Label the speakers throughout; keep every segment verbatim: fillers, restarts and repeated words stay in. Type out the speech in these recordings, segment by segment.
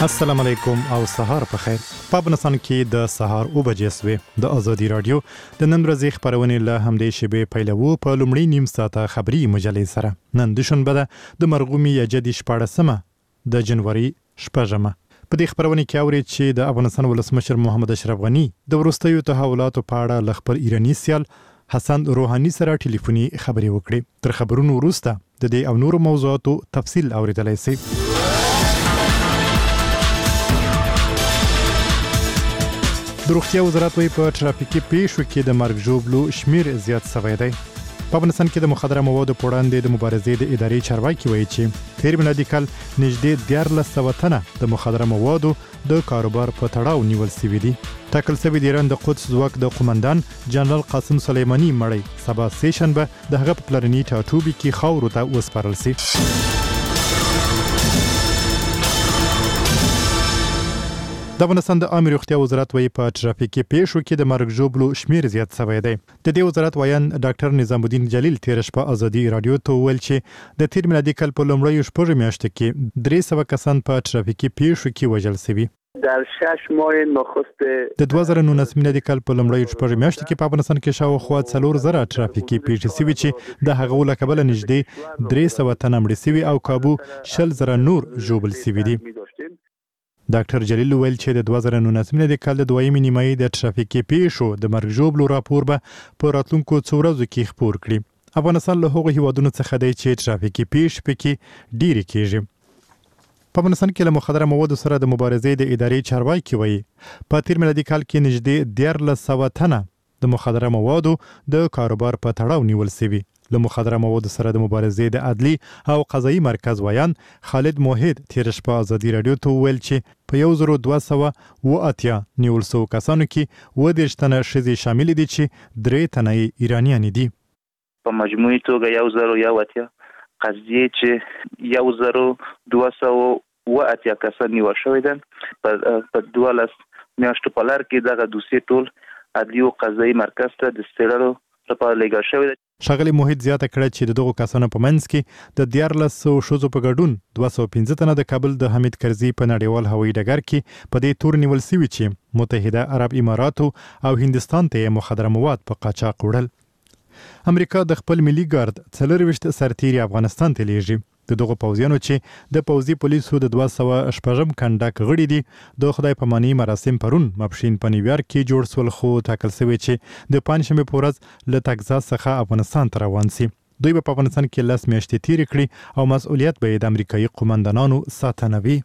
Speaker 1: السلام علیکم او سهار په خیر. په افغانستان کې د سهار او بجې سوې د ازادي رادیو د نن ورځې خبرونه له همدې شبې پیلوو په لومړی نیم ساعته خبري مجلې سره. نن د شنبه ده د مرغومي یجدي شپاړسمه د جنوري شپږمه. په دې خبرونه کې اوري چې د افغانستان ولسمشر محمد اشرف غنی د وروستیو تحولاتو په اړه له خپل ایراني سیال حسن روحاني سره ټلیفوني خبرې وکړې. تر خبرونو وروسته د دې او نورو موضوعاتو تفصیل اوریدلای شئ. د روغتیا وزارت وايي په ټرافیکي پیښو کې د مرګ ژوبلو شمیر زیات شوی دی. په افغانستان کې د مخدره موادو په وړاندې د مبارزې د ادارې چارواکي وایي چې تیر میلادي کال نږدې دیارلس سوه تنه د مخدره موادو د کاروبار په تړاو نیول شوي دي. ټاکل شوی د ایران د قدس ځواک د قومندان جنرال قاسم سلیماني مړی سبا سه شنبه د هغه په پلرني ټاټوبي کې خاورو ته وسپارل شي. د افغانستان د عامه روغتیا وزارت وايي په ټرافیکي پیښو کې د مرګ ژوبلو شمیر زیات شوی دی. د دې وزارت وایان ډاکټر نظام الدین جلیل تیر شپه ازادي رادیو ته وویل چې د تیر میلادي کال په لومړیو شپږو میاشتو کې درې سوه کسان په ټرافیکي پیښو کې وژل شوي.
Speaker 2: در شش ماه نخست
Speaker 1: د دوه زره نولس میلادي کال په لومړیو شپږو میاشتو کې په افغانستان کې شاوخوا څلور زره ټرافیکي پیښې شوي چې د هغو له کبله نږدې درې سوه تنه مړه شوي او کابو شل زره نور ژوبل شوي دي. ډاکټر جلیل ویل چې د دوه زره نولس میلادي کال د دویمې نیمایي د ټرافیکي پیښو د مرګ ژوبلو راپور به په راتلونکو څو ورځو کې خپور کړي. افغانستان له هغو هیوادونو څخه دی چې ټرافیکي پیښې پکې ډېرې کېږي. په افغانستان کې له مخدره موادو سره د مبارزې د ادارې چارواکي وایي په تیر میلادي کال کې نږدې دیارلس سوه تنه د مخدره موادو د کاروبار په تړاو نیول شوي. له مخدره موادو سره د مبارزې د عدلي او قضایي مرکز ویان خالد موحد تیر شپه ازادي رادیو ته وویل چې په یو زر دوه سوه اوه اتیا نیول شوو کسانو کې اووه دېرش تنه ښځې شاملې دي چې درې تنه یې ایرانیانې دي.
Speaker 3: په مجموعي توګه یو زر یو اتیا قضیې چې یو زر دوه سوه اوه اتیا کسان نیول شوي دي. په دولس میاشتو په لار کې دغه دوسیې ټول عدلي او قضایي مرکز ته د څېړلو لپاره لیږل شوی دی.
Speaker 1: ښاغلي موحد زیاته کړه چې د دغو کسانو په منځ کې د دیارلس سوو ښځو په ګډون دوه سوه پنځه تنه د کابل د حمید کرزي په نړیوال هوایي ډګر کې په دې تور نیول شوي چې متحده عرب اماراتو او هندستان ته یې مخدره مواد په قاچاق وړل. امریکا د خپل ملي ګارد څلرویشت سرتیري افغانستان ته لیږي. د دغو پوځیانو چې د پوځي پولیسو د دوه سوه شپږم کنډک غړي دي د خدای پاماني مراسم پرون ماپښین په نیویارک کې جوړ شول، خو ټاکل شوی چې د پنجشنبې په ورځ له تګزاس څخه افغانستان ته روان شي. دوی به په افغانستان کې لس میاشتې تیرې کړي او مسؤلیت به یې د امریکایي قومندانانو ساتنه وي.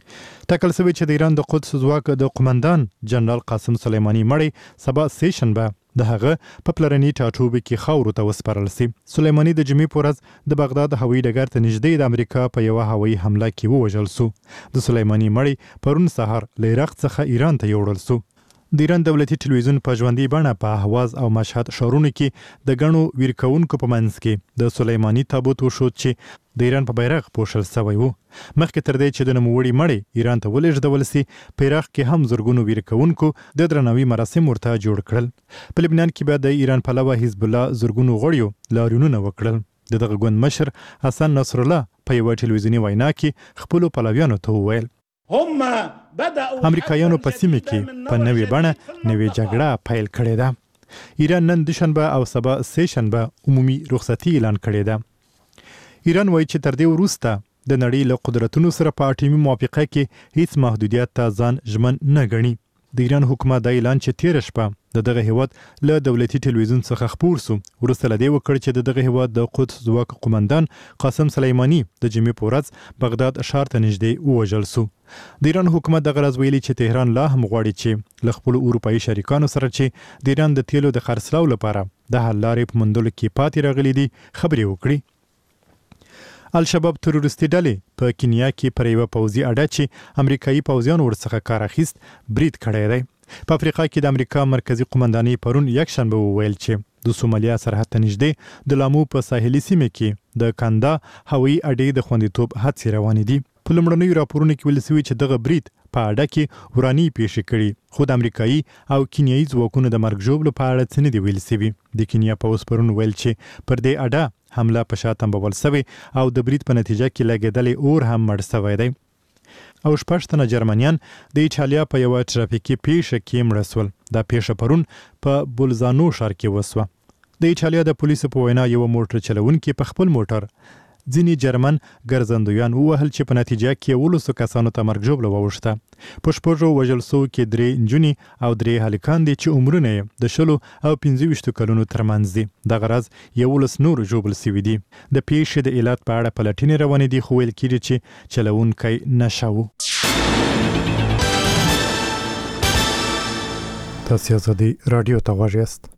Speaker 1: ټاکل شوی چې د ایران د قدس ځواک د قومندان جنرال قاسم سلیماني مړی سبا سه شنبه د هغه په پلرني ټاټوبي کې خاورو ته وسپارل شي. سلیماني د جمعې په ورځ د بغداد هوایي ډګر ته نږدې د امریکا په یوه هوایي حمله کې ووژل شو. د سلیماني مړی پرون سهار له عراق څخه ایران ته یوړل شو. د ایران دولتي ټلویزیون په ژوندۍ بڼه په اهواز او مشهد ښارونو کې د ګڼو ویرکوونکو په منځ کې د سلیماني تابوت وښود چې د ایران په بیرغ پوښل شوی و. مخکې تر دې چې د نوموړي مړی ایران ته ولېږدول شي په عراق کې هم زرګونو ویرکوونکو د درناوي مراسم ورته جوړ کړل. په لبنان کې به د ایران پلوه حزب الله زرګونو غړیو لاریونونه وکړل. د دغه ګوند مشر حسن نصر الله په یوه ټلویزیوني وینا کې خپلو پلویانو ته وویل امریکایانو په سیمه کې په نوې بڼه نوې جګړه پیل کړې ده. ایران نن دوشنبه او سبا سه شنبه عمومي رخصتي اعلان کړې ده. ایران وایي چې تر دې وروسته د نړۍ له قدرتونو سره په اټومي موافقه کې هیڅ محدودیت ته ځان ژمن نه ګڼي. د ایران حکومت دا اعلان چې تیر شپه د دغه هیواد له دولتي ټلویزیون څخه خپور سو وروسته له دې وکړ چې د دغه هیواد د قدس ځواک قومندان قاسم سلیماني د جمعې په ورځ بغداد ښار ته نږدې ووژل سو. د ایران حکومت دغه راز ویلي چې تهران لا هم غواړي چې له خپلو اروپایي شریکانو سره چې د ایران د تیلو د خرڅلاو لپاره د حل لارې په موندلو کې پاتې راغلي دي خبرې وکړي. الشباب تروریستي ډلې په کینیا کې پر یوه پوځي اډه چې امریکایي پوځیانو ورڅخه کار اخیست برید کړی دی. په افریقا کې د امریکا مرکزي قومندانۍ پرون یکشنبه وویل چې د سومالیا سرحد ته نږدې د لامو په ساحلي سیمه کې د کاندا هوایي اډې د خوندیتوب هڅې روانې دي. په لومړنیو راپورونو کې ویل شوي چې دغه برید په اډه کې وراني پیښې کړي، خو د امریکایي او کینیایي ځواکونو د مرګ ژوبلو په اړه څه نه دي ویل شوي. د کینیا پوځ پرون ویل چې پر دې اډه حمله په شا تنبول شوې او د برید په نتیجه کې لګېدلی اور هم مړ شوی دی. او شپږ تنه جرمنیان د ایټالیا په یوه ټرافیکي پیښه کې مړه شول. دا پیښه پرون په بولزانو ښار کې وسوه. د ایټالیا د پولیسو په وینا یو موټر چلونکي په خپل موټر ځینې جرمن ګرځندویان ووهل چې په نتیجه کې یولسو کسانو ته مرګ ژوبله واوښته. په شپږو وژل سوو کې درې نجونې او درې هلکان دي چې عمرونه یې د شلو او پنځه ویشتو کلونو ترمنځ دي. دغه راز یولس نور ژوبل سوي دي. د پیښې د علت په اړه پلټنې روانې دي، خو ویل کېږي چې چلوونکی نشه و. تاسې ازادي راډیو ته غوږ یاست.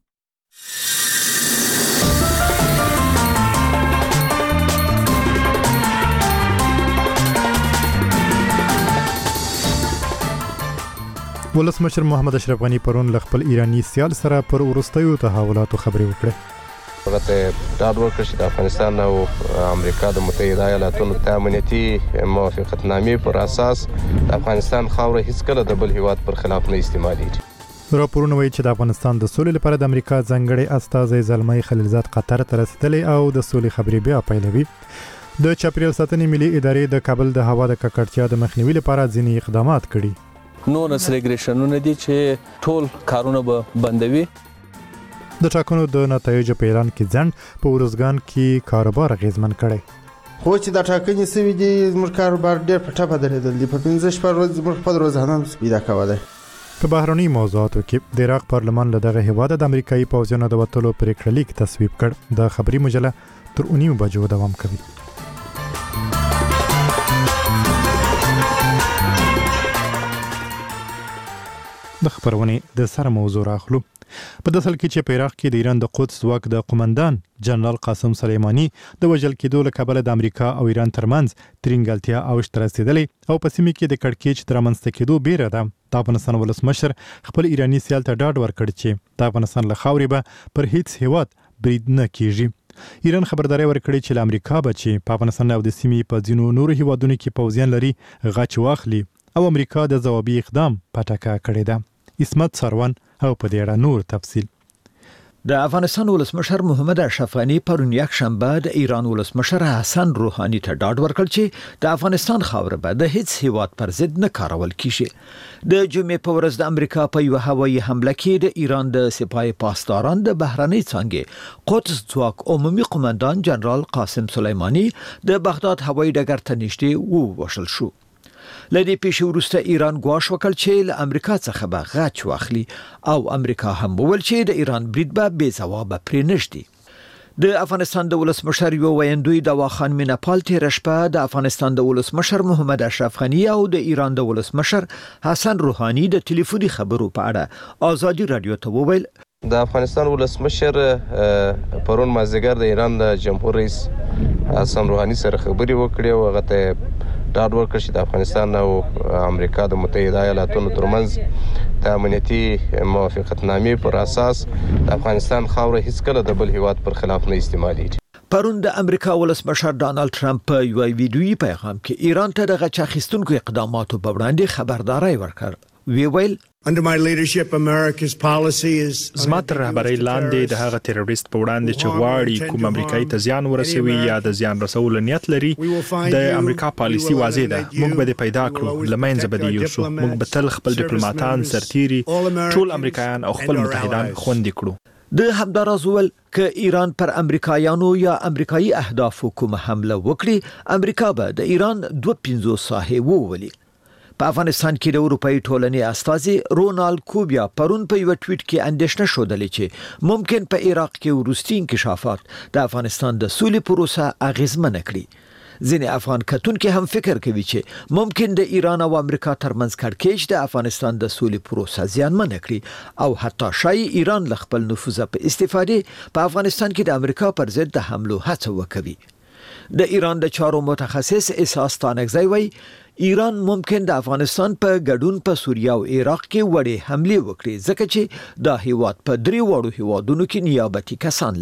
Speaker 1: ولسمشر محمد اشرف غنی پرون له خپل ایرانی سیال سره پر وروستیو تحولاتو خبرې وکړې.
Speaker 4: هغه ته ډاډ ورکړ چې د افغانستان او امریکا د متحده ایالاتونو د امنیتي موافقتنامې پر اساس د افغانستان خاوره هیڅکله د بل هیواد پر خلاف نه استعمالېږي.
Speaker 1: راپورونه وایي چې د افغانستان د سولې لپاره د امریکا ځانګړی استازی زلمي خلیلزاد قطر ته رسېدلی او د سولې خبرې بیا پیلوي. د چاپیریال ساتنې ملي ادارې د کابل د هوا د ککړتیا د مخنیوي لپاره ځینې اقدامات کړي.
Speaker 5: نور ریګریشنونه دي چې ټول کارونه به بندوي.
Speaker 1: د ټاکنو د نتایجو په اعلان کې ځنډ په ورزګان کې کاروبار اغیزمن کړی.
Speaker 6: خو چې د ټاکنې سوي دي زموږ کاروبار ډېر په ټپه درېدل دي. په پنځه شپږ ورځې زموږ خپل روزانه پیدا کولی.
Speaker 1: په بهرني موضوعاتو کې د عراق پارلمان له دغه هیواده د امریکایي پوځیانو د وتلو پرېکړه لیک تصویب کړ. د خبري مجله تر اونیو بجو دوام کوي. د خبرونې د سره موضوع راخلو. په داسل کې چې په عراق کې د ایران د قدس ځواک د قومندان جنرال قاسم سلیمانی د وژل کېدو له کبله د امریکا او ایران ترمنځ ترینګلتیا اوج ته رسېدلی او په سیمه کې د کړکېچ د رامنځته کېدو بیره ده. د افغانستان ولسمشر خپل ایرانی سیال ته ډاډ ورکړ چې د افغانستان له خاورې به پر هیڅ هیواد برید نه کیږي. ایران خبرداري ورکړي چې له امریکا به چې په افغانستان او د سیمې په ځینو نورو هیوادونو کې پوځیان لري غچ واخلي او امریکا د ځوابي اقدام پټکه کړې ده. اسمت سروان او په دې اړه نور تفصیل.
Speaker 7: د افغانستان ولسمشر محمد اشرف غنی پرون یک شنبه د ایران ولسمشر حسن روحانی ته ډاډ ورکړ چې د افغانستان خاوره به د هیڅ هیواد پر ضد نه کارول کیږي. د جمعې په ورځ د امریکا په یو هوایي حمله کې د ایران د سپاه پاسداران د بهرنۍ څانګې قدس ځواک عمومي قومندان جنرال قاسم سلیمانی د بغداد هوایي ډګر ته نږدې ووژل شو. لدې پیښې وروسته ایران ګواښ وکړ چې له امریکا څخه به غچ واخلي او امریکا هم وویل چې د ایران برید به بې ځوابه پرې نږدي. د افغانستان د ولسمشر یو ویندوی دوا خان میناپال تېره شپه د افغانستان د ولسمشر محمد اشرف غنی او د ایران د ولسمشر حسن روحانی د ټلیفوني خبرو په اړه آزادي رادیو ته وویل.
Speaker 4: د افغانستان ولسمشر پرون مازدیګر د ایران د جمهور رئیس حسن روحانی سره خبرې وکړې او هغه ته ډاډ ورکړ چې د افغانستان او امریکا د متحده ایالاتونو ترمنځ د امنیتي موافقتنامې پر اساس د افغانستان خاوره هیڅکله د بل هیواد پر خلاف نه استعمالېږي.
Speaker 7: پرون د امریکا ولسمشر ډانلډ ټرمپ په یو ویډیویي پیغام کې ایران ته د غچ اخیستونکو اقداماتو په وړاندې خبرداري ورکړ. وی ویل
Speaker 8: Under my leadership, America's policy is
Speaker 9: زما تر رهبرۍ لاندې د هغه تروریست په وړاندې چې غواړي کوم امریکایي ته زیان ورسوي یا د زیان رسولو نیت لري د امریکا پالیسي واضح ده. موږ به دې پیدا کړو، له منځه به دې یوسو. موږ به تل خپل ډیپلوماټان، سرتیري، ټول امریکایان او خپل متحدان خوندي کړو.
Speaker 7: د همداراز ول ک ایران پر امریکایانو یا امریکایي اهدافو کوم حمله وکړي، امریکا به د ایران دوه پنځوس ساحې وولي. په افغانستان کې د اروپאי ټولنې استازي رونالد کوبیا پرون په یو ټویټ کې اندېښنه شودلې چې ممکن په عراق کې وروستي انکشافات د افغانستان د سولې پروسه اغیزمنه کړي. ځینې افغان کتونکو هم فکر کوي چې ممکن د ایران او امریکا ترمنځ کړکېچ د افغانستان د سولې پروسه زیانمن کړي او حتی شاید ایران له خپل نفوذ په استفادې په افغانستان کې د امریکا پر ضد د حملو هڅه وکړي. د ایران د چارو متخصص احساس تانکزی وایي ایران ممکن د افغانستان په ګډون په سوریه او عراق کې وړې حمله وکړي ځکه چې دا هیواد په درې وړو هیوادونو کې نیابتي کسان لري.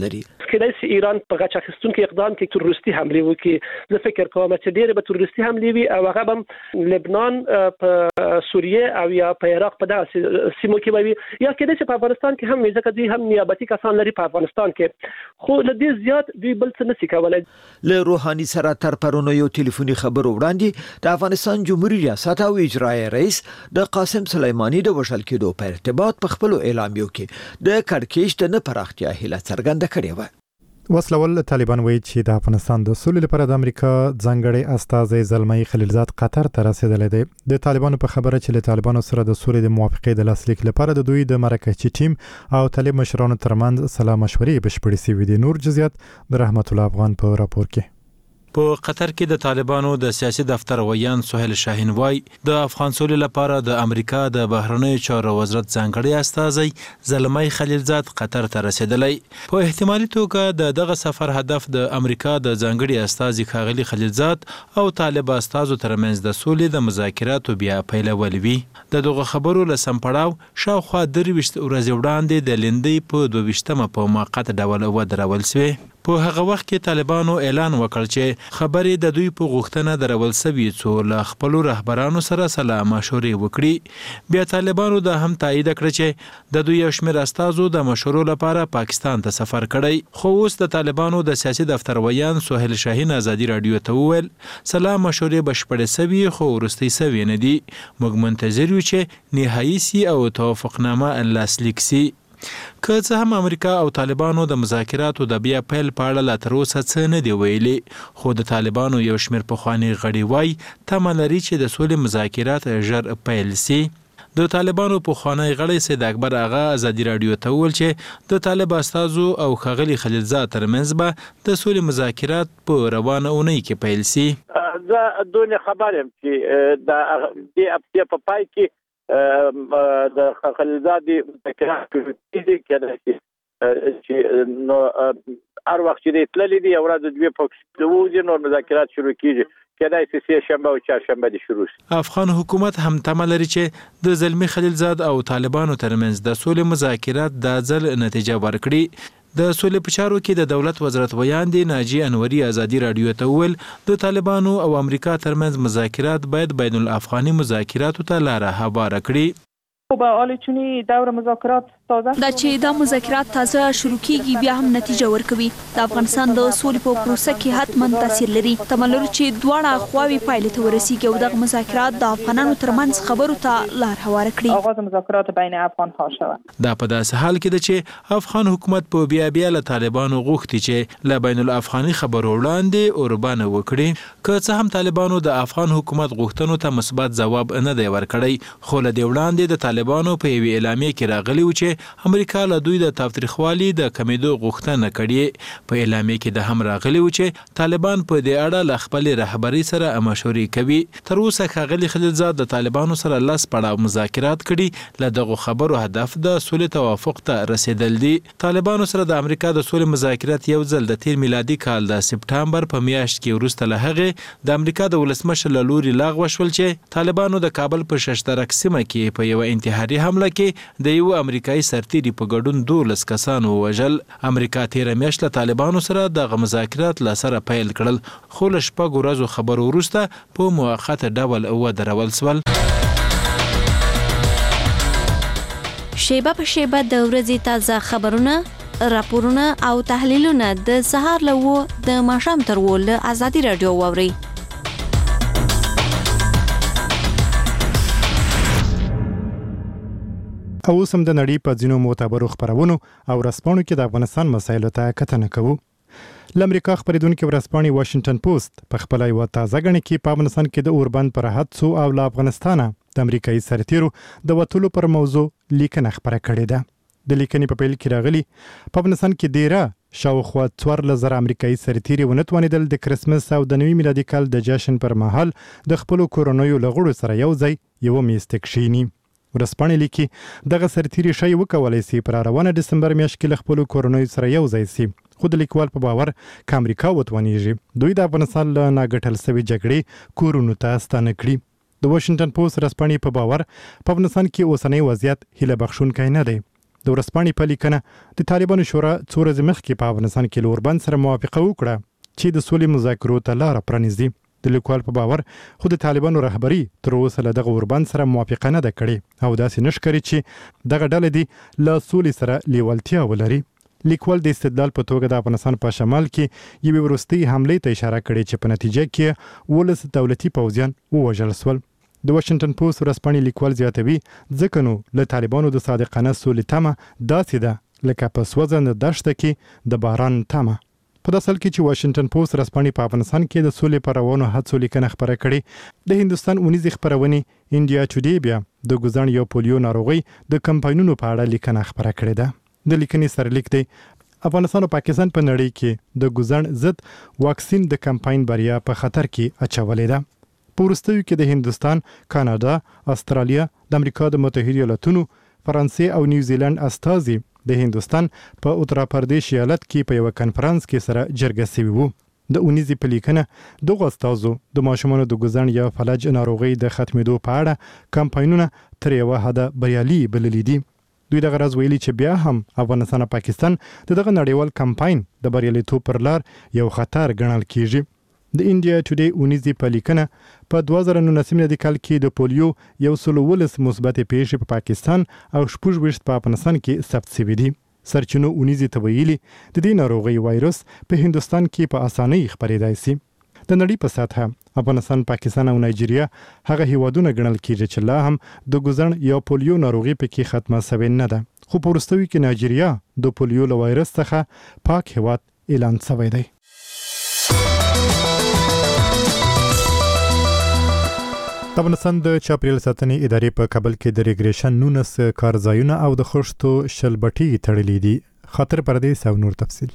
Speaker 10: کله چې ایران په غچ اخیستونکو اقدام کې تروریستي حمله وکړي زه فکر کوم چې ډېر به تروریستي حمله وي او هغه هم لبنان په سوریه او یا په عراق په داسې سیمو کې وي یا کله چې په افغانستان کې هم ځکه دوی هم نیابتي کسان لري په افغانستان کې خو له دې زیات دوی بل څه نشي کولای.
Speaker 7: له روحاني سره تر پرونو یو ټلیفوني خبر وړاندې د افغانستان جمهوریت ریاست او اجرایي رئیس د قاسم سلیمانی د وشل کېدو په ارتباط په خپل اعلامیو کې د کړکېچ د نه پراختیا هیله څرګنده کړې و.
Speaker 1: وسلوال طالبان وایي چې د افغانستان د سولې لپاره د امریکا ځانګړي استازی زلمي خلیلزاد قطر ته رسیدلی دی. د طالبانو په خبره چې له طالبانو سره د سولې د موافقې د لاسلیک لپاره د دوی د مرکزي ټیم او طالب مشرانو ترمنځ سلا مشورې بشپړې شوې دي. نور جزئیات د رحمت الله افغان په راپور کې.
Speaker 11: په قطر کې د طالبانو د سیاسي دفتر ویان سهیل شاهین وای د افغان سولې لپاره د امریکا د بهرنیو چارو وزارت ځانګړي استازی زلمي خلیلزاد قطر ته رسیدلی. په احتمالي توګه د دغه سفر هدف د امریکا د ځانګړي استازي ښاغلي خلیلزاد او طالب استازو ترمنځ د سولې د مذاکراتو بیا پیلول وي. د دغه خبرو له سمپړاو شاوخوا درویشت ورځې وړاندې د لندۍ په دوه ویشتمه په موقت ډول ودرول شوې. په هغه وخت کې طالبانو اعلان وکړ چې خبرې د دوی په غوښتنه درول سوي څو له خپل رهبرانو سره سلا مشورې وکړي. بیا طالبانو د هم تایید کړ چې د دوی یو شمېر استازو د مشورو لپاره پاکستان ته سفر کړی. خو اوس د طالبانو د سیاسي دفتر ویان سهیل شاهین ازادي رادیو ته وویل سلا مشورې بشپړې سوي خو وروستۍ سوي نه دي. موږ منتظر یو چې نهایي سي او توافقنامه لاسلیک سي. که څه هم امریکا او طالبانو د مذاکراتو د بیا پیل په اړه لا تر اوسه څه نه دی ویلي خو د طالبانو یو شمېر پخواني غړي وایي تمه لري چې د سولې مذاکرات ژر پیل سي. د طالبانو پخوانی غړی سید اکبر آغا ازادي رادیو ته وویل چې د طالب استازو او ښاغلي خلیلزاد ترمنځ به د سولې مذاکرات په روانه اونۍ کې پیل سي.
Speaker 12: زه دونه خبر یم چې د دې اپتیا په پای کې د خلیلزاد مذاکرات کیږي کېدای چې نو هر وخت چې تللی دی ورځ دوی په دوه نور مذاکرات شروع کیږي کېدای چې سه شنبه او چهارشنبه دي شروع شي.
Speaker 11: افغان حکومت هم تمه لري چې د زلمي خلیلزاد او طالبانو ترمنځ د سولې مذاکرات د ځل نتیجه ورکړي. د سولې په چارو کې د دولت وزارت ویان دی ناجی انوري ازادي رادیو ته ویل د طالبانو او امریکا ترمنځ مذاکرات باید بین الافغاني مذاکراتو ته لاره هواره کړي.
Speaker 13: با آلچونی دور مذاکرات تازه
Speaker 14: دا چې دا مذاکرات تازه شروع کیږي بیا هم نتیجه ورکوي. د افغانستان د سولې په پروسه کې حتمن تاثیر لري. تملور چې دواړه خواوې پایله ته ورسیږي او د مذاکرات د افغانانو ترمنځ خبرو ته لار هواره کړي.
Speaker 13: آغاز مذاکرات بین افغان ها شود.
Speaker 11: دا په داسې حال کې ده چې افغان حکومت په بیا بیا له طالبانو غوښتي چې له بین الافغاني خبرو وړاندې اوربانه وکړي. که څه هم طالبانو د افغان حکومت غوښتنو ته مثبت ځواب نه دی ورکړی خو له دې وړاندې د طالبانو په یوه اعلامیه کې راغلی و چې امریکا له دوی د تاوتریخوالي د کمیدو غوښتنه کړې. په اعلامیه کې د هم راغلی و چې طالبان په دې اړه له خپل رهبري سره مشورې کوي. تر اوسه ښاغلي خلیلزاد د طالبانو سره لس پړاو مذاکرات کړي. له دغه خبرو هدف د سولې توافق ته رسیدل دي. طالبانو سره د امریکا د سولې مذاکرات یو ځل د تیر میلادي کال د سپټامبر په میاشت کې وروسته له هغې د امریکا د ولسمشر له لوري لغوه شول چې طالبانو د کابل په ششترک سیمه کې په یوه انتحاري حمله کې د یو امریکایي سرتیري په ګډون دولس کسان ووژل. امریکا تیره میاشت له طالبانو سره دغه مذاکرات له سره پیل کړل خو له شپږو ورځو خبرو وروسته په موقت ډول ودرول شول.
Speaker 15: شیبه په شیبه د ورځې تازه خبرونه راپورونه او تحلیلونه د سهار له و د ماښام تر و له ازادي رادیو واورئ.
Speaker 1: او سم د نړۍ په ځینو معتبرو خبرونو او رسپانو کې د افغانستان مسایلو ته کتنه کوو. لامریکا خبرېدونکو ورسپانې واشنگټن پوسټ په خپل یو تازه غنډه کې په افغانستان کې د اوربند پر حادثو او له افغانستانه د امریکایي سرتیرو د وټولو پر موضوع لیکنه خبره کړې ده. د لیکنې په پیل کې راغلي په افغانستان کې ډیره شاوخوا څوارلس زره امریکایي سرتیري ونه توانېدل د کرسمس او د نوي میلادي کال د جشن پر مهال د خپلو کورنیو له غړو سره یو ځای یوه میز ته کښېني. ورسپانې لیکي دغه سرتیري شی وکولی سي په روانه ډسمبر میاشت کې له خپلو کورنیو سره یو ځای سي خو د لیکوال په باور که امریکا وتوانېږي دوی د افغانستان له ناګټل سوي جګړې کورونو ته ستانه کړي. د واشنګټن پوسټ ورسپانې په باور په افغانستان کې اوسنی وضعیت هیله بخښونکی نه دی. د ورځپاڼې په لیکنه د طالبانو شورا څو ورځې مخکې په افغانستان کې له اوربند سره موافقه وکړه چې د سولې مذاکرو ته لاره پرانیزي. د لیکوال په باور خو د طالبانو رهبري تر اوسه له دغه اوربند سره موافقه نه ده کړې او داسې نه ښکاري چې دغه ډلې دې له سولې سره لیوالتیا ولري. لیکوال د استدلال په توګه د افغانستان په شمال کې یوې وروستۍ حملې ته اشاره کړې چې په نتیجه کې ولس دولتي پوځیان ووژل شول. د واشنګټن پوسټ ورځپاڼې لیکوال زیاتوي ځکه نو له طالبانو د صادقانه سولې تمه داسې ده لکه په سوځنده دښته کې د باران تمه. په داسې حال کې چې واشنګټن پوسټ ورځپاڼې په افغانستان کې د سولې پر روانو هڅو لیکنه خپره کړې، د هندوستان اونیزې خپرونې انډیا ټوډے بیا د ګوزڼ یا پولیو ناروغۍ د کمپاینونو په اړه لیکنه خپره کړې ده. د لیکنې سرلیک دی افغانستان او پاکستان په نړۍ کې د ګوزڼ ضد واکسین د کمپاین بریا په خطر کې اچولې ده. په وروستیو کې د هندوستان، کاناډا، استرالیا، د امریکا د متحده ایالاتونو، فرانسې او نیوزیلند استازي د هندوستان په اتر پردیش ایالت کې په یو کانفرنس کې سره جرګه شوي وو. د اونیزې په لیکنه دغه استازو د ماشومانو د ګوزڼ یا فلج ناروغۍ د ختمېدو په اړه کمپاینونه تر یوه حده بریالي بللي دي. دوی دغه راز ویلي چې بیا هم افغانستان او پاکستان د دغه نړیوال کمپاین د بریالیتوب پر لار یو خطر ګڼل کیږي. د انډیا ټوډے اونیزې په لیکنه په دوه زره نولسم میلادي کال کې د پولیو یو سل ولس مثبت پیښې په پاکستان او شپږ ویشت په افغانستان کې ثبت شوي دي. سرچینو اونیزې ته ویلي د دې ناروغۍ وایرس په هندوستان کې په اسانۍ خپرېدای شي. د نړۍ په سطحه افغانستان، پاکستان او نایجیریا هغه هیوادونه ګڼل کیږي چې لا هم د ګوزڼ یا پولیو ناروغي پکې ختمه شوې نه ده، خو په وروستیو کې نایجیریا د پولیو له وایرس څخه پاک هیواد اعلان شوی دی. د افغانستان د چاپیریال ساتنې ادارې په کابل کې د ریګریشن نونس کارځایونه او د خښتو شلبټي تړلې دي. خاطر پردیس او نور تفصیل.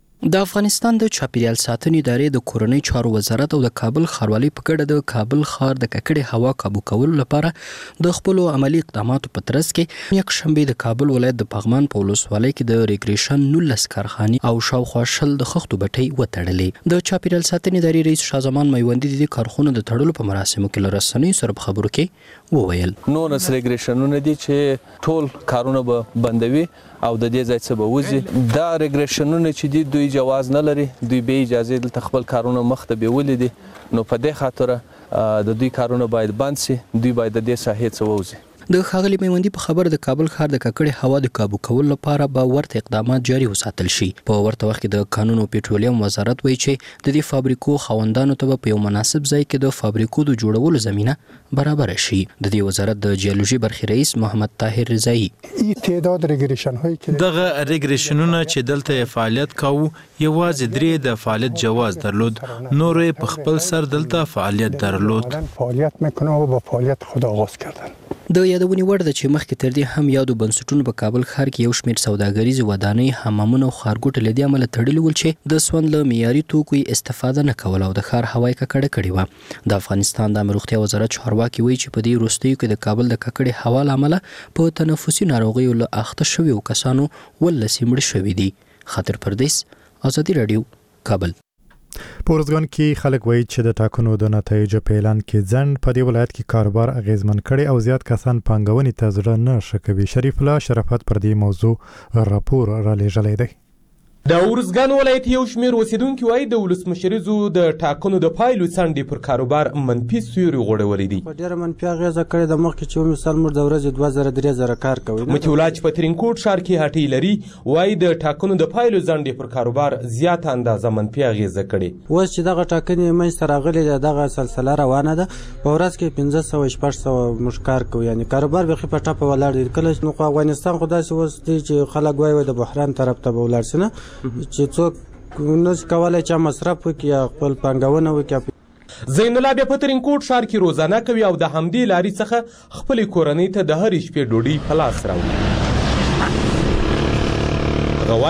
Speaker 16: د افغانستان د چاپیریال ساتنې ادارې د کورنۍ چارو وزارت او د کابل ښاروالۍ په ګډه د کابل ښار د ککړې هوا کابو کولو لپاره د خپلو عملی اقداماتو په ترڅ کې یک شنبه د کابل ولایت د پغمان په ولسوالۍ کې د ریګریشن نولس کارخانې او شاوخوا شل د خښتو بټۍ وتړلې. د چاپیریال ساتنې ادارې رئیس شاه میوندي د کارخونو د تړلو په مراسمو کې له رسنیو سره په خبرو کې وویل
Speaker 5: نونس ریګریشنونه دي چې ټول کارونه به بندوي او د دې ځای څخه به وځي. دا ریګریشنونه چې دي دوی جواز نه لري، دوی به اجازه دلته خپل کارونه مخ ته بیولې دي، نو په دې خاطر د دوی کارونه باید بند شي، دوی باید د دې ساحې څخه ووځي.
Speaker 16: د ښاغلي میوندي په خبر د کابل ښار د ککړې هوا د کابو کولو لپاره به ورته اقدامات جاري وساتل شي. په ورته وخت کې د قانون او پټرولیم وزارت وایي چې د دې فابریکو خاوندانو ته په یو مناسب ځای کې د فابریکو د جوړولو زمينه برابر شي. د دې وزارت د جیولوژي برخې رئیس محمد طاهر رضایی
Speaker 17: تعداد ریګریشن هایی چې
Speaker 11: دغه ریګریشنونه چې دلته فعالیت کاوه یوازې درې د فعالیت جواز درلود، نورې په خپل سر دلته فعالیت درلود.
Speaker 17: فعالیت میکنه و با فعالیت خود آغاز کردن.
Speaker 16: د یادونې وړ ده چې مخکې تر دې هم یادو بنسټونو په کابل ښار کې یو شمېر سوداګریزې ودانۍ، حمامونه او ښارګوټې له دې امله تړلي ول چې د سون له معیاري توکو استفاده نه کوله او د ښار هوا یې ککړه کړې وه. د افغانستان د عامه روغتیا وزارت چارواکي وایي چې په دې وروستیو کې د کابل د ککړې هوا له امله په تنفسي ناروغیو له اخته شویو کسانو ولسې مړه شوي دي. خاطر پردیس، ازادي راډیو، کابل.
Speaker 1: په ورځګان کې خلک وایي چې د ټاکنو د نتایجو په اعلان کې ځنډ په دې ولایت کې کاروبار اغیزمن کړي او زیات کسان پانګونې ته زړه نه ښه کوي. شریف الله شرافت پر دې موضوع راپور را لېږلی دی.
Speaker 18: د ورځګان ولایت یو شمېر اوسیدونکي وایي د ولسمشریزو د ټاکنو د پایلو څنډې پر کاروبار منفي سیوري غوړولی دي.
Speaker 6: په ډېره منفي اغېزه کړې ده. مخکې چې مثال موږ د ورځې دوه زره درې زره کار کوي.
Speaker 18: مطیع الله چې په ترینکوټ ښار کې هټۍ لري وایي د ټاکنو د پایلو ځنډې پر کاروبار زیاته اندازه منفي اغېزه کړې.
Speaker 6: اوس چې دغه ټاکنې منځته راغلې ده، دغه سلسله روانه ده، په ورځ کې پنځه سوه شپږ سوه موږ کار کوو، یعنې کاروبار بیخي په ټپه ولاړ دی. کله نو خو افغانستان خو داسې اوس دی چې خلک وایي د بحران طرف ته به ولاړ شي، نه چې څوک نشي کولی چې مصرف وکړي یا خپل پانګونه وکړي.
Speaker 18: زین الله بیا په ترینکوټ ښار کې روزانه کوي او د همدې لارې څخه خپلې کورنۍ ته د هرې شپې ډوډۍ په لاس راوړي. هغه وایي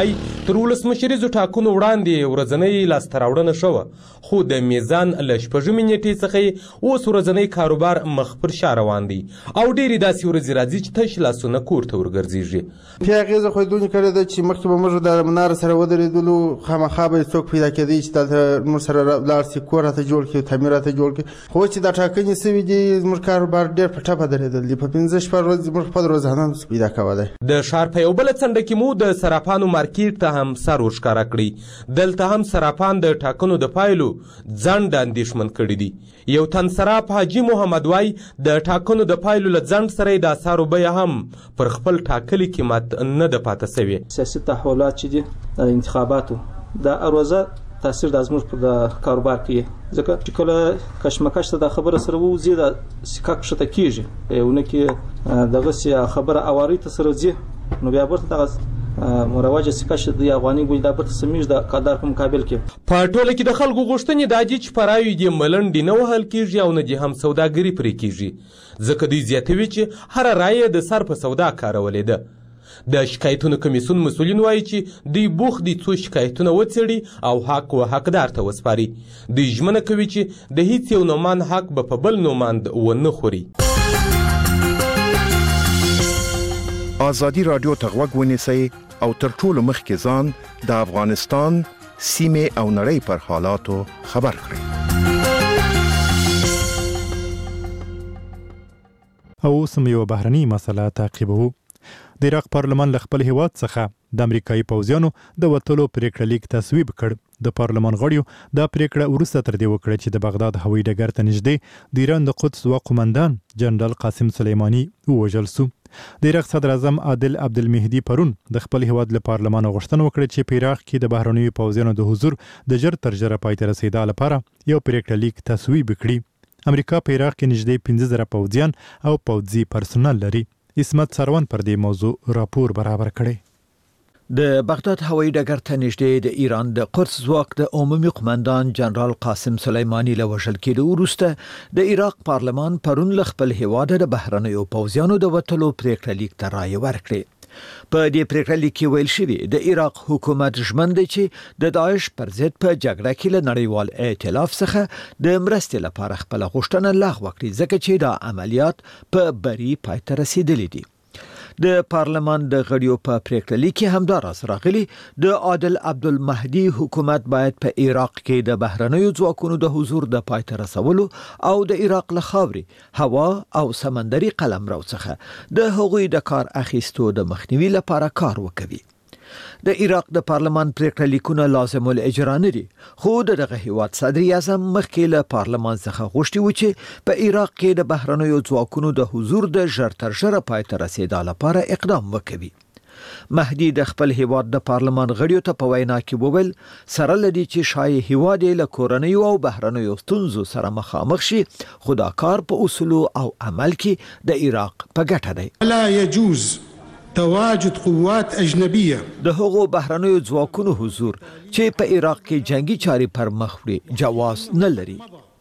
Speaker 18: تر ولسمشریزو ټاکنو وړاندې ورځنۍ لاسته راوړنه شوه خو د میزان له شپږمې نیټې څخه اوس ورځنی کاروبار مخ پر شا روان دی او ډېرې داسې ورځې راځي چې تش لاسونه کور ته ورګرځېږي
Speaker 19: بیا اغېزه خو یې دونې کړې ده چې مخکې به موږ د مناره سره ودرېدلو خامخا به څوک پیدا کېدی چې دلته موږ سره لاړ شي کور راته جوړ کړي تعمیر راته جوړ کړي خو چې دا ټاکنې سوي دي زموږ کاروبار ډېر په ټپه درېدل دي په پنځه شپږ ورځې موږ خپل روزانه نشو پیدا کولی
Speaker 18: د ښار په یو بله څنډه کې مو د صرافانو مارکیټ ته هم سر ورښکاره کړی دلته هم صرافان د ټاکنو د پایلو ځنډ اندېښمن کړي دي یو تن صراف حاجي محمد وای د ټاکنو د پایلو له ځنډ سره یې د اسعارو بیه هم پر خپل ټاکلي قیمت نه ده پاته سوې
Speaker 20: سیاسي تحولات چې دي د انتخاباتو د اروزه تاثیر د زموږ په د کاروبار کې ځکه چې کله کشمکش ته د خبره سره ووځي د سکه کښته کېږي یونه کې دغسې خبره اوارۍ ته سره ځي نو بیا برته دغه مروجه سکه چې د افغاني ګوی دا برته سمیږي د کادار په مقابل کې
Speaker 18: په ټوله کې د خلکو غوښتنې دا دي چې پرایو دې ملنډې نه وهل کېږي او نه دې هم سوداګري پرې کېږي ځکه دوی زیاتوي چې هره رایه د سر په سودا کارولې ده د شکایتونو کمیسیون مسؤلین وایي چې دوی بوخت دي څو شکایتونه وڅېړي او حق و حقدار ته وسپاري دوی ژمنه کوي چې د هیڅ یو نوماند حق به په بل نوماند ونه خوري
Speaker 21: ازادي رادیو ته غوږ ونیسئ او تر ټولو مخکې ځان د افغانستان سیمې او نړۍ پر حالاتو خبر کړئ
Speaker 1: او سم یو بهرني مسله تعقیبوو د عراق پارلمان له خپل هیواد څخه د امریکایي پوځیانو د وتلو پریکړه لیک تصویب کړ د پارلمان غړیو دا پریکړه وروسته تر دې وکړه چې د بغداد هوایي ډګر ته نږدې د ایران د قدس و قومندان جنرال قاسم سلیماني ووژل سو د عراق صدر اعظم عادل عبدالمهدي پرون د خپل هیواد له پارلمان غوښتنه وکړه چې په عراق کې د بهرنیو پوځیانو د حضور د ژر تر ژره پای ته رسیدا لپاره یو پریکړه لیک تصویب کړي امریکا په عراق کې نږدې پنځه زره پوځیان او پوځي پرسونل لري اسمت سروان پر دې موضوع راپور برابر کړي
Speaker 7: د بغداد هوایي ډګر ته نږدې د ایران د قدس ځواک د عمومي قومندان جنرال قاسم سلیماني له وژل کېدو وروسته د عراق پارلمان پرون له خپل هیواده د بهرنیو پوځیانو د وتلو پریکړه لیک ته رایه ورکړه په دې پریکړه لیک کې ویل شوی د عراق حکومت ژمن دی چې د داعش پر ضد په جګړه کې له نړیوال ائتلاف څخه د مرستې لپاره خپل غوښتنه لغوه کړي ځکه چې دا عملیات په بری پای ته رسیدلي دي د پارلمان د غړیو په پریکړه لیک کې همداراز راغلي د عادل عبدالمهدي حکومت باید په عراق کې د بهرنیو ځواکونو د حضور د پای ته رسولو او د عراق له خاورې هوا او سمندري قلمرو څخه د هغوی د کار اخیستو د مخنیوي لپاره کار وکوي د عراق د پارلمان پریکړه لیکونه لازم الاجرا نه دي خو دغه هیواد صدر اعظم مخکې له پارلمان څخه غوښتي و چې په عراق کې د بهرنیو ځواکونو د حضور د ژر تر ژره پای ته رسیدا لپاره اقدام وکوي مهدي د خپل هیواد د پارلمان غړیو ته په وینا کې وویل سره لدی چې شای هیواد له کورنیو او بهرنیو ستونزو سره مخامخ شي خدا کار په اصول او عمل کې د عراق په ګټه دی
Speaker 8: لا يجوز تواجد قوات اجنبيه
Speaker 7: د هغو بهرنیو ځواکونو حضور چې په عراق کې جنگي چاري پر مخ وړي جواز نه لري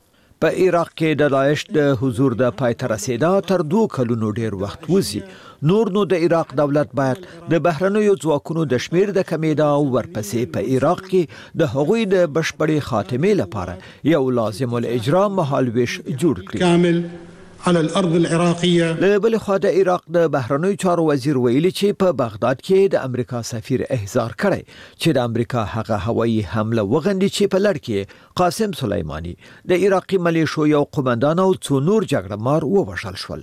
Speaker 7: په عراق کې د داعش د حضور د پای ته رسیدا تر دوه کلونو ډیر وخت وځي نور نو د عراق دولت باید د بهرنیو ځواکونو د شمیر د کمیدا او ورپسې په عراق کې د هغوی د بشپړې خاتمې لپاره یو لازم الاجرا مهالويش جوړ کړي
Speaker 8: کامل على الارض العراقيه
Speaker 7: له بل خوا د عراق د بهرنیو چارو وزیر ویلي چې په بغداد کې د امریکا سفیر احضار کړی چې د امریکا هغه هوایي حمله وغندي چې په لړ کې قاسم سلیماني د عراقي ملیشو یو قومندان او څو نور جګړه مار ووژل شول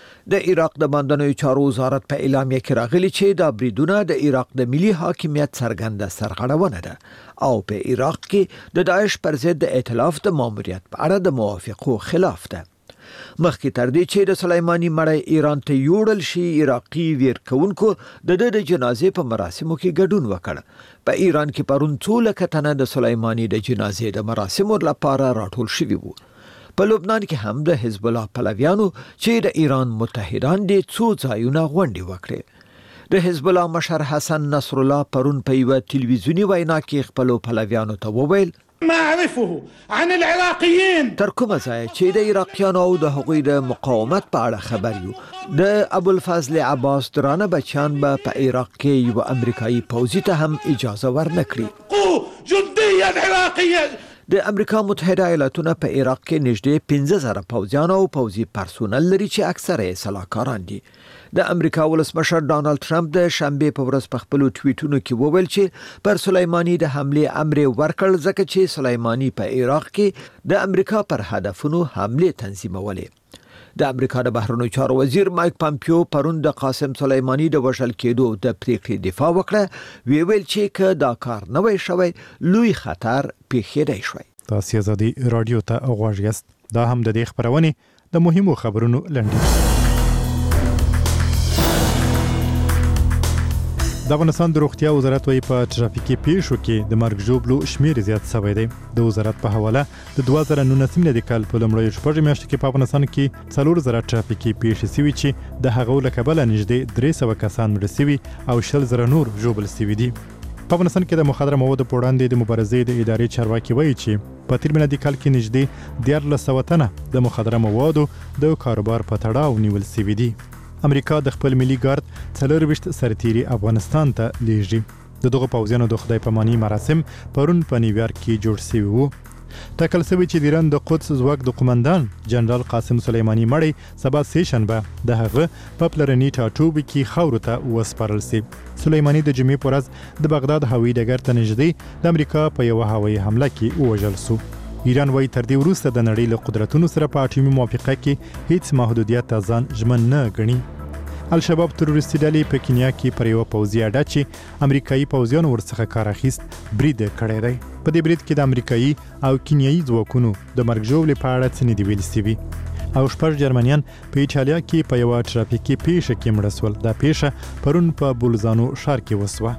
Speaker 7: د عراق د باندنیو چارو وزارت په اعلامیه کې راغلي چې دا بریدونه د عراق د ملي حاکمیت څرګنده سرغړونه ده او په عراق کې د داعش پر ضد د ائتلاف د ماموریت په اړه د موافقو خلاف ده مخکې تر دې چې د سلیماني مړی ایران ته یوړل شي عراقي ویر کوونکو د د جنازې په مراسمو کې ګډون وکړ په ایران کې پرون څو لکه تنه د سلیماني د جنازې د مراسمو لپاره راټول شوي وو په لبنان کې هم د حزب الله پلویانو چې د ایران متحدان دي څو ځایونه غونډې وکړې د حزب الله مشر حسن نصر الله پرون په یو تلویزیونی وینا کې خپل پلویانو ته وویل
Speaker 8: ما اعرفه عن العراقيين
Speaker 7: تر کومه ځای چې د عراقیانو او د هغوی د مقاومت په اړه خبر یو د ابوالفضل عباس درانه بچیان به په عراق کې یو امریکایي پوځي ته هم اجازه ورنکړي.
Speaker 8: جنديا عراقيا
Speaker 7: د امریکا متحده ایالاتونه په عراق کې نږدې پنځه زره پوځیان او پوځي پرسونل لري چې اکثره یې سلاکاران دي. د امریکا ولسمشر ډانلډ ټرمپ د شنبه په ورځ په خپل ټویټونو کې وویل چې پر سلیمانی د حمله امر ورکړ ځکه چې سلیمانی په عراق کې د امریکا پر هدفونو حمله تنظیمولې. د امریکا د بهرنیو چارو وزیر مایک پامپیو پرون د قاسم سلیمانی د وژل کېدو د پریکړې دفاع وکړه. وی ویل چې که دا کار نه وای شوی لوی خطر پیښیدای شوی.
Speaker 1: تاسو ازادي رادیو ته غواړئ یاست. دا هم د دې خبرونه د مهمو خبرونو لنډیز. د افغانستان د روغتیا وزارت وايي په ترافیکي پیښو کې د مرګ ژوبلو شمیر زیات شوی دی. د وزارت په حواله د دوه زره نولسم د کال په لومړیو شپږو میاشتو کې په افغانستان کې څلور زره ترافیکي پیښې شوي چې د هغو له کبله نږدې درې سوه کسان مړه شوي او شل زره نور ژوبل شوي دي. په افغانستان کې د مخدره موادو په وړاندې د مبارزې د ادارې چارواکي وایي چې په تیر میلادي کال کې نږدې دیارلس سوه تنه د مخدره موادو د کاروبار په تړاو نیول شوي دي. امریکا د خپل ملي ګارد څلرویشت سرتیري افغانستان ته لیږي. د دغه پوځیانو د خدای پاماني مراسم پرون په نیویارک کې جوړ شوي وو. ټاکل شوی چې د ایران د قدس ځواک د قومندان جنرال قاسم سلیمانی مړی سبا سه شنبه د هغه په پلرني ټاټوبي کې خاورو ته وسپارل شي. سلیمانی د جمعې په ورځ د بغداد هوایي ډګر ته نږدې د امریکا په یوه هوایي حمله کې ووژل شو. ایران وايي تر دې وروسته د نړۍ له قدرتونو سره په اټومي موافقه کې هیڅ محدودیت ځان ژمن نه ګڼي. الشباب تروریستي ډلې په کینیا کې پر یوه پوځي اډه چې امریکایي پوځیانو ورڅخه کار اخیست برید کړی دی. په دې برید کې د امریکایي او کینیایي ځواکونو د مرګ ژوبلې په اړه څه نه دي ویل شوي. او شپږ جرمنیان په ایټالیا کې په یوه ترافیکي پیښه کې مړه شول. دا پیښه پرون په بولزانو ښار کې وسوه.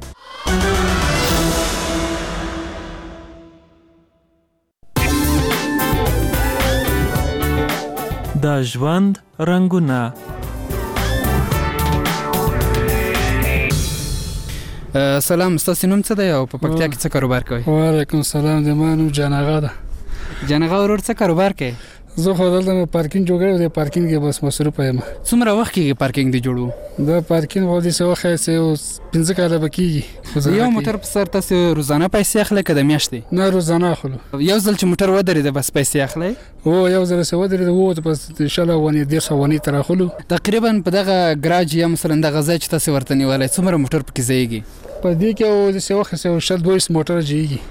Speaker 2: د ژوند رنګونه.
Speaker 22: سلام، ستاسو نوم څه دی او په پکتیا کې څه کاروبار کوئ؟
Speaker 23: وعلیکم السلام، د ما نوم جان آغا ده.
Speaker 22: جان آغا ورور څه کاروبار کوي؟
Speaker 23: زه خو دلته پارکینګ جوړوم، د پارکینګ کې بس مصروف یم.
Speaker 22: څومره وخت کېږي پارکینګ دی جوړو؟
Speaker 23: د پارکینګ وو د څه وخت چې پنځه کاله بکیږي.
Speaker 22: یو موټر په سر تاسو روزانه پیسې اخلئ که د میاشتې؟
Speaker 23: نه، روزانه اخلو.
Speaker 22: یو ځل چې موټر ودرېده بس پیسې اخلئ؟
Speaker 23: او یو ځل چې ودرېده وو بس ان شاء الله ونې ډېر څه ونې تر اخلو.
Speaker 22: تقریبا په دغه ګراج یا مثلا دغه ځای چې تاسو ورته نیولای څومره موټر پکې ځایږي؟
Speaker 23: په دې کې او د څه وخت چې شل دویس موټر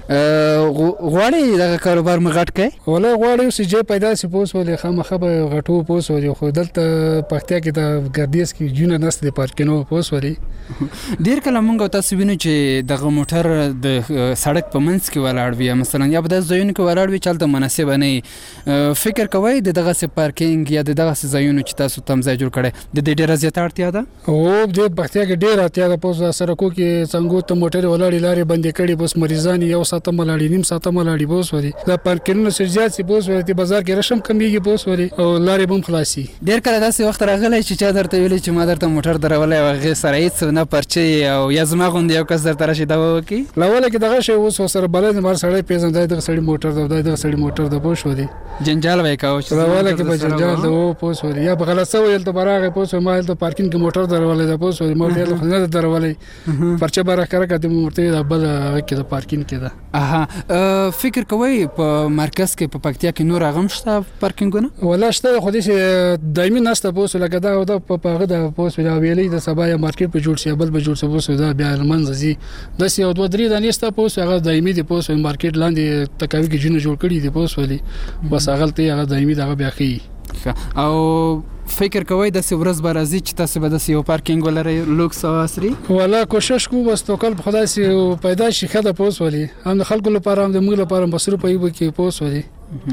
Speaker 23: جیږي.
Speaker 22: غواړئ دغه کاروبار مو غټ کړئ؟
Speaker 23: ولا غواړئ چې جې پیدا سي پوس ولې خامخا به غټو پوس ولې خو دلته پکتیا کې د ګردیس کې جون نست د پارکینو پوس ولې
Speaker 22: ډیر کله مونږ تاسو وینو چې دغه موټر د سړک په منځ کې ولاړ وي مثلا یا په داسې ځایونو کې ولاړ وي چې هلته مناسب نه فکر کوئ د دغه سي پارکینګ یا د دغه سي ځایونو چې تاسو تم ځای جوړ کړئ د دې ډیره زیاته اړتیا ده؟
Speaker 23: او د پکتیا کې ډیره اړتیا ده. پوس سړکو کې څنګه ته موټر ولاړې لارې بندې کړي بس مریضان یو ساعت ملاړي نیم ساعت ملاړي بوس وري دا پارکینګونه سر زیات سي بوس وري بازار کې رشم کمیږي بوس وري او لارې بم خلاصي.
Speaker 22: ډیر کله داسې وخت راغلی چې چا درته ویلي چې ما درته موټر درولای او هغې سره هېڅ نه پرچې او یا زما غوندې یو کس درته راشي دوا وکړي؟
Speaker 23: لاوله کې دغه شی اوس ورسره بلد مار سړی پېژنم دا دغه سړي موټر ده دا دغه سړي موټر ده پوه شولې
Speaker 22: جنجال به یې کوه
Speaker 23: لاوله کې به جنجال ده او پوه شولې یا به غلط شوی هلته به راغی پوه شولې ما هلته پارکینګ کې موټر درولی ده پوه شولې ما ورته هلته خو نه ده درولی پرچه به راښکاره کړه ته مې ورته ویل دا بل هغه کې ده پارکینګ کې ده.
Speaker 22: اها فکر کوئ په مرکز کې په پکتیا کې نور هغه هم شته پارکینګونه؟
Speaker 23: ولا شته خو داسې دایمي نشته پوه شو لکه دا دا په هغه د پوه شو دا ویلې د سبا یا مارکیټ په جوړ شي بل به جوړ شي پوه شو دا بیا لمنځه ځي داسې یو دوه درې دانې شته پوه شو هغه دایمي دي پوه شو مارکیټ لاندې تکاوي کې جونه جوړ کړي دي پوه شولې بس هغلته هغه دایمي دغه بیا ښیي.
Speaker 22: او فکر کوئ داسې ورځ به راځي چې تاسو به داسې یو پارکینګ ولرئ لوکس او عصري؟
Speaker 23: والا کوشش کوو بس توکل په خدای سي پیدا شي ښه ده پوه شولې هم د خلکو لپاره هم د موږ لپاره مصروف وي کې پوه شولې.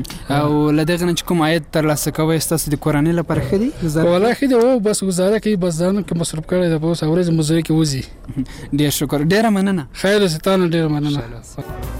Speaker 22: او له دغه نه چې کوم عاید ترلاسه کوئ ستاسو د کورنۍ لپاره ښه دي؟
Speaker 23: والا ښه دي او بس ګزاره کوي بس ځان کې مصروف کړی ده پوه ورځ مزدوري کې وځي.
Speaker 22: ډېر شکر ډېره مننه.
Speaker 23: خیر اوسې تا نه ډېره مننه.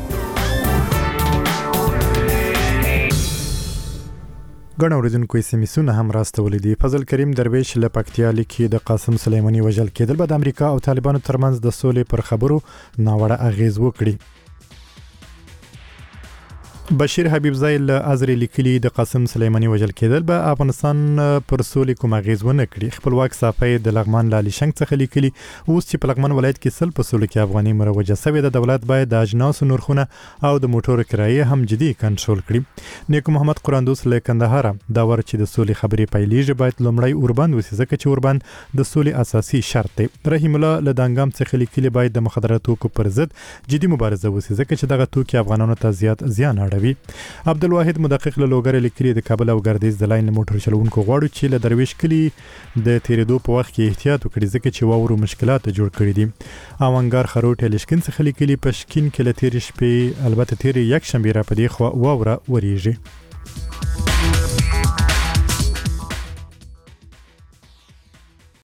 Speaker 1: ګڼ اورېدونکو یې سمیسونه هم راستولي دي. فضل کریم درویش له پکتیا لیکي د قاسم سلیماني وژل کېدل به د امریکا او طالبانو ترمنځ د سولې پر خبرو ناوړه اغېز وکړي. بشیر حبیبزای له ازری لیکلي د قاسم سلیمانی وجل کېدل به افغانستان پر سولې کوم اغیز ونه کړي. خپلواک صافی د لغمان لالي شنګ څخه لیکلي اوس چې په لغمان ولایت کې سل په سولې کې افغاني مروجه شوې د دولت باید د اجناس نرخونه او د موټرو کرایې هم جدي کنټرول کړي. نیکو محمد قراندوس له کندهار دا ور چې د سولې خبرې پیلېږي باید لومړی اوربند وسی ځکه چې اوربند د سولې اساسي شرط دی. رحیم الله له دانګام څخه لیکلي باید د مخدراتو توکو پر ضد جدي مبارزه وسی ځکه چې دغه توکي افغانانو ته زیات زیان اړوي. عبدالواحد مدقق له لوګر لیکلي د کابل او ګردیز د لاین موټر چلوونکو غواړي چې له درویش کلی د تیریدو په وخت کې احتیاط وکړي ځکه چې واورو مشکلات جوړ کړي دي. اوانګار خروټ لشکن څخه لیکلي پشکین کې له تیر شپې البته تیر یک شنبه را پدې خو واوره وریږي.